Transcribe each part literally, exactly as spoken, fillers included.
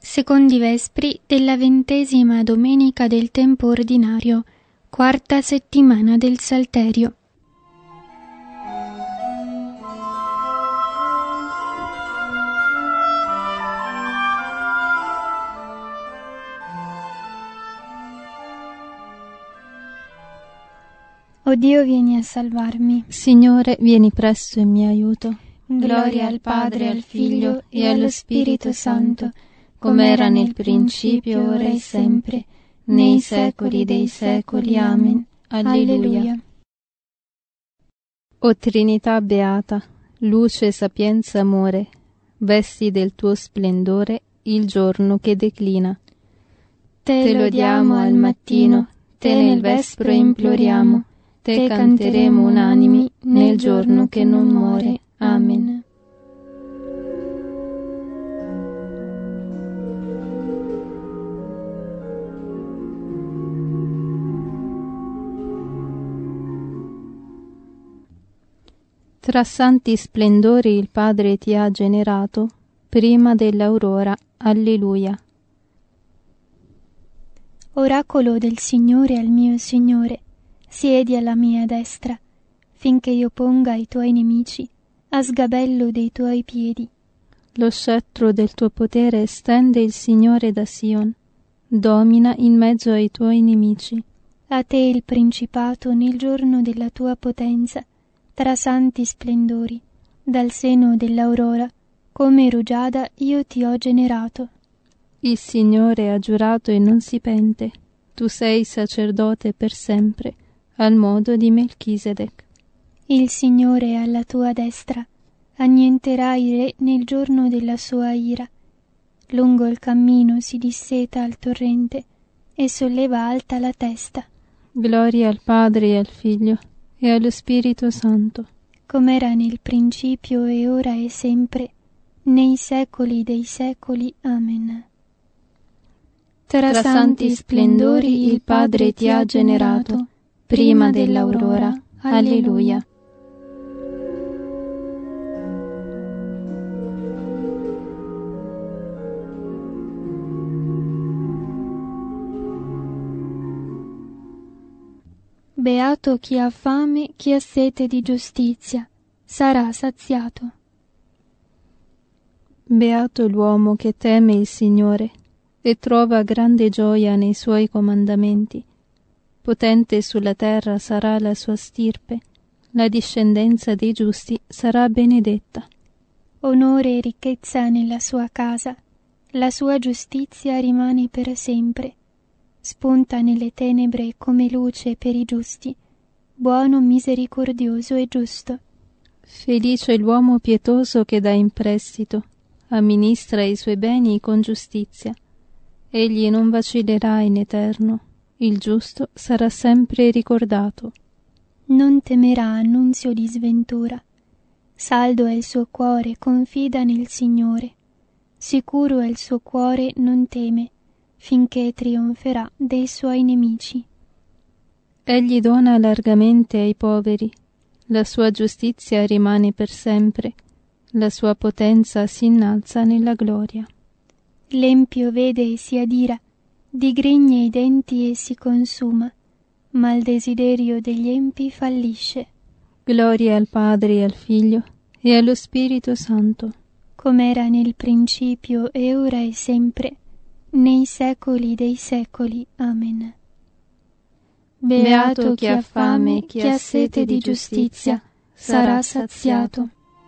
Secondi Vespri della ventesima domenica del tempo ordinario, quarta settimana del Salterio. O Dio, vieni a salvarmi. Signore, vieni presto in mio aiuto. Gloria al Padre, al Figlio e allo Spirito Santo, come era nel principio, ora e sempre, nei secoli dei secoli. Amen. Alleluia. O Trinità beata, luce, sapienza, amore, vesti del tuo splendore il giorno che declina. Te lodiamo al mattino, te nel vespro imploriamo, te canteremo unanimi nel giorno che non muore. Amen. Tra santi splendori il Padre ti ha generato, prima dell'aurora. Alleluia. Oracolo del Signore al mio Signore, siedi alla mia destra, finché io ponga i tuoi nemici a sgabello dei tuoi piedi. Lo scettro del tuo potere stende il Signore da Sion, domina in mezzo ai tuoi nemici. A te il principato nel giorno della tua potenza, tra santi splendori, dal seno dell'aurora, come rugiada io ti ho generato. Il Signore ha giurato e non si pente, tu sei sacerdote per sempre, al modo di Melchisedec. Il Signore è alla tua destra, annienterà i re nel giorno della sua ira. Lungo il cammino si disseta al torrente e solleva alta la testa. Gloria al Padre e al Figlio e allo Spirito Santo, come era nel principio e ora e sempre, nei secoli dei secoli. Amen. Tra santi splendori il Padre ti ha generato, prima dell'aurora. Alleluia. Beato chi ha fame, chi ha sete di giustizia, sarà saziato. Beato l'uomo che teme il Signore e trova grande gioia nei suoi comandamenti. Potente sulla terra sarà la sua stirpe, la discendenza dei giusti sarà benedetta. Onore e ricchezza nella sua casa, la sua giustizia rimane per sempre. Spunta nelle tenebre come luce per i giusti, buono, misericordioso e giusto. Felice l'uomo pietoso che dà in prestito, amministra i suoi beni con giustizia. Egli non vacillerà in eterno, il giusto sarà sempre ricordato. Non temerà annunzio di sventura. Saldo è il suo cuore, confida nel Signore. Sicuro è il suo cuore, non teme, finché trionferà dei suoi nemici. Egli dona largamente ai poveri, la sua giustizia rimane per sempre, la sua potenza si innalza nella gloria. L'empio vede e si adira, digrigne i denti e si consuma, ma il desiderio degli empi fallisce. Gloria al Padre e al Figlio e allo Spirito Santo, come era nel principio e ora e sempre, nei secoli dei secoli. Amen. Beato chi ha fame, chi ha sete di giustizia, sarà saziato.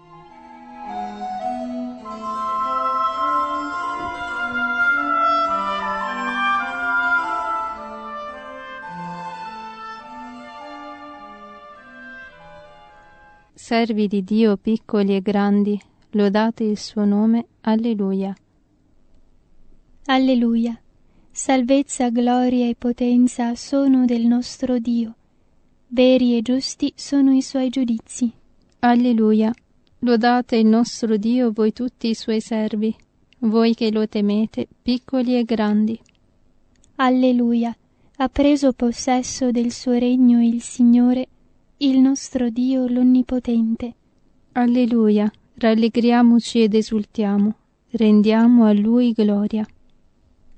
Servi di Dio piccoli e grandi, lodate il suo nome. Alleluia. Alleluia. Salvezza, gloria e potenza sono del nostro Dio. Veri e giusti sono i suoi giudizi. Alleluia. Lodate il nostro Dio voi tutti i suoi servi, voi che lo temete, piccoli e grandi. Alleluia. Ha preso possesso del suo regno il Signore, il nostro Dio l'Onnipotente. Alleluia. Rallegriamoci ed esultiamo, rendiamo a Lui gloria.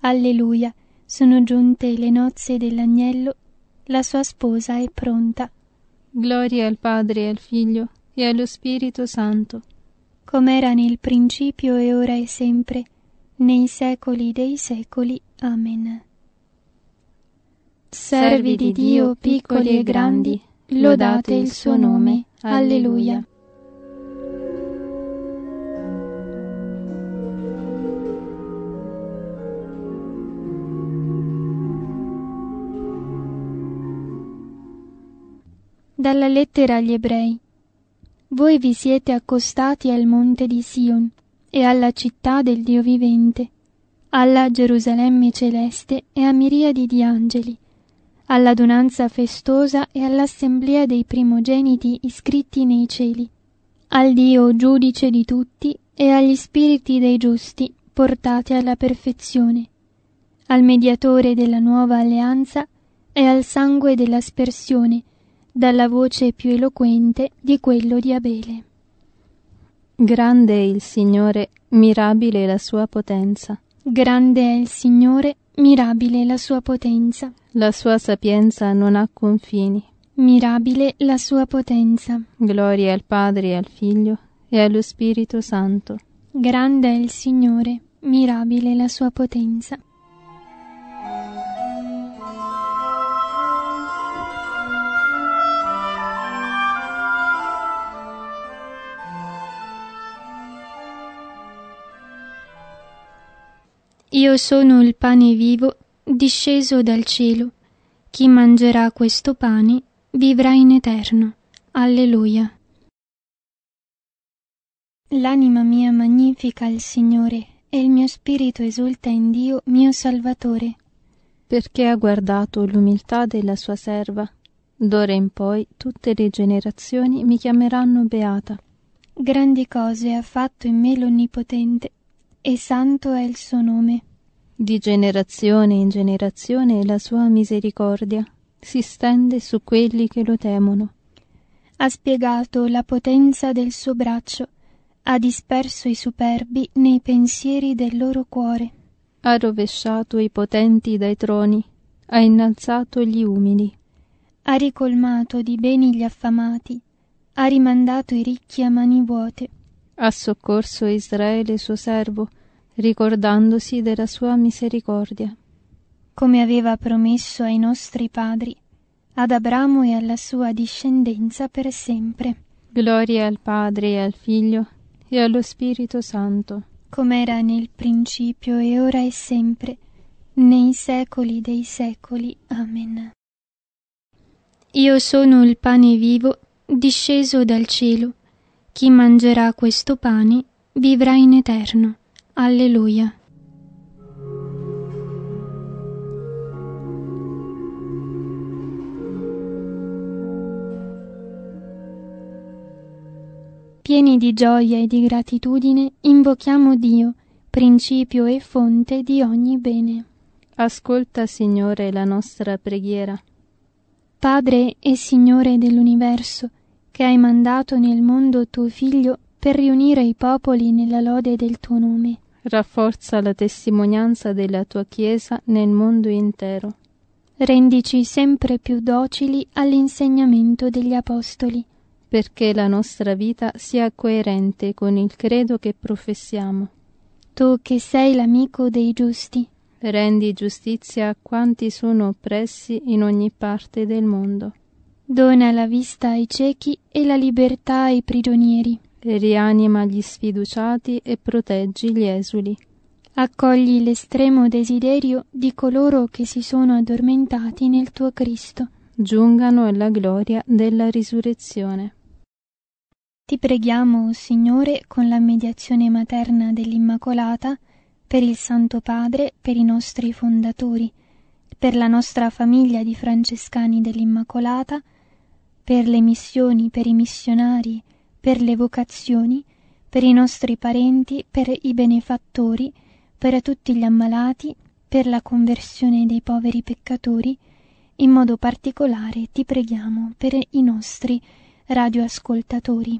Alleluia, sono giunte le nozze dell'agnello, la sua sposa è pronta. Gloria al Padre e al Figlio e allo Spirito Santo, come era nel principio e ora e sempre, nei secoli dei secoli. Amen. Servi di Dio piccoli e grandi, lodate il suo nome. Alleluia. Dalla lettera agli Ebrei. Voi vi siete accostati al monte di Sion e alla città del Dio vivente, alla Gerusalemme celeste e a miriadi di angeli, all'adunanza festosa e all'assemblea dei primogeniti iscritti nei cieli, al Dio giudice di tutti e agli spiriti dei giusti portati alla perfezione, al mediatore della nuova alleanza e al sangue dell'aspersione, dalla voce più eloquente di quello di Abele. Grande è il Signore, mirabile la sua potenza. Grande è il Signore, mirabile la sua potenza. La sua sapienza non ha confini. Mirabile la sua potenza. Gloria al Padre e al Figlio e allo Spirito Santo. Grande è il Signore, mirabile la sua potenza. Io sono il pane vivo disceso dal cielo. Chi mangerà questo pane vivrà in eterno. Alleluia. L'anima mia magnifica il Signore, e il mio spirito esulta in Dio mio Salvatore. Perché ha guardato l'umiltà della sua serva. D'ora in poi tutte le generazioni mi chiameranno beata. Grandi cose ha fatto in me l'Onnipotente, e santo è il suo nome. Di generazione in generazione la sua misericordia si stende su quelli che lo temono. Ha spiegato la potenza del suo braccio, ha disperso i superbi nei pensieri del loro cuore. Ha rovesciato i potenti dai troni, ha innalzato gli umili. Ha ricolmato di beni gli affamati, ha rimandato i ricchi a mani vuote. Ha soccorso Israele suo servo, ricordandosi della sua misericordia. Come aveva promesso ai nostri padri, ad Abramo e alla sua discendenza per sempre. Gloria al Padre e al Figlio e allo Spirito Santo. Come era nel principio e ora e sempre, nei secoli dei secoli. Amen. Io sono il pane vivo disceso dal cielo. Chi mangerà questo pane vivrà in eterno. Alleluia. Pieni di gioia e di gratitudine, invochiamo Dio, principio e fonte di ogni bene. Ascolta, Signore, la nostra preghiera. Padre e Signore dell'universo, che hai mandato nel mondo tuo Figlio per riunire i popoli nella lode del tuo nome. Rafforza la testimonianza della tua Chiesa nel mondo intero. Rendici sempre più docili all'insegnamento degli Apostoli, perché la nostra vita sia coerente con il credo che professiamo. Tu che sei l'amico dei giusti, rendi giustizia a quanti sono oppressi in ogni parte del mondo. Dona la vista ai ciechi e la libertà ai prigionieri. Rianima gli sfiduciati e proteggi gli esuli. Accogli l'estremo desiderio di coloro che si sono addormentati nel tuo Cristo. Giungano alla gloria della risurrezione. Ti preghiamo, o Signore, con la mediazione materna dell'Immacolata, per il Santo Padre, per i nostri fondatori, per la nostra famiglia di francescani dell'Immacolata, per le missioni, per i missionari, per le vocazioni, per i nostri parenti, per i benefattori, per tutti gli ammalati, per la conversione dei poveri peccatori. In modo particolare ti preghiamo per i nostri radioascoltatori.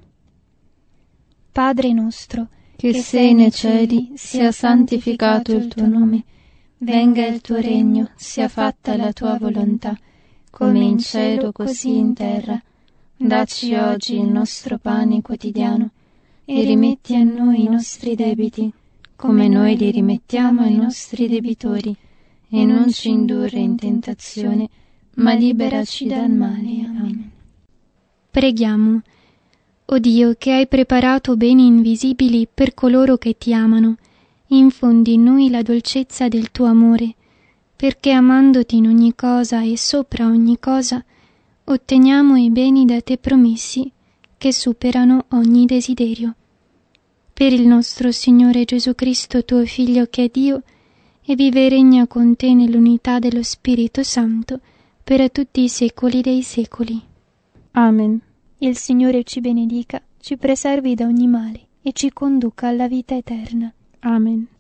Padre nostro, che sei nei cieli, sia santificato il tuo nome. Venga il tuo regno, sia fatta la tua volontà, come in cielo così in terra. Dacci oggi il nostro pane quotidiano e rimetti a noi i nostri debiti, come noi li rimettiamo ai nostri debitori, e non ci indurre in tentazione, ma liberaci dal male. Amen. Preghiamo. O Dio, che hai preparato beni invisibili per coloro che ti amano, infondi in noi la dolcezza del tuo amore, perché amandoti in ogni cosa e sopra ogni cosa, otteniamo i beni da te promessi, che superano ogni desiderio. Per il nostro Signore Gesù Cristo, tuo Figlio, che è Dio, e vive e regna con te nell'unità dello Spirito Santo, per tutti i secoli dei secoli. Amen. Il Signore ci benedica, ci preservi da ogni male e ci conduca alla vita eterna. Amen.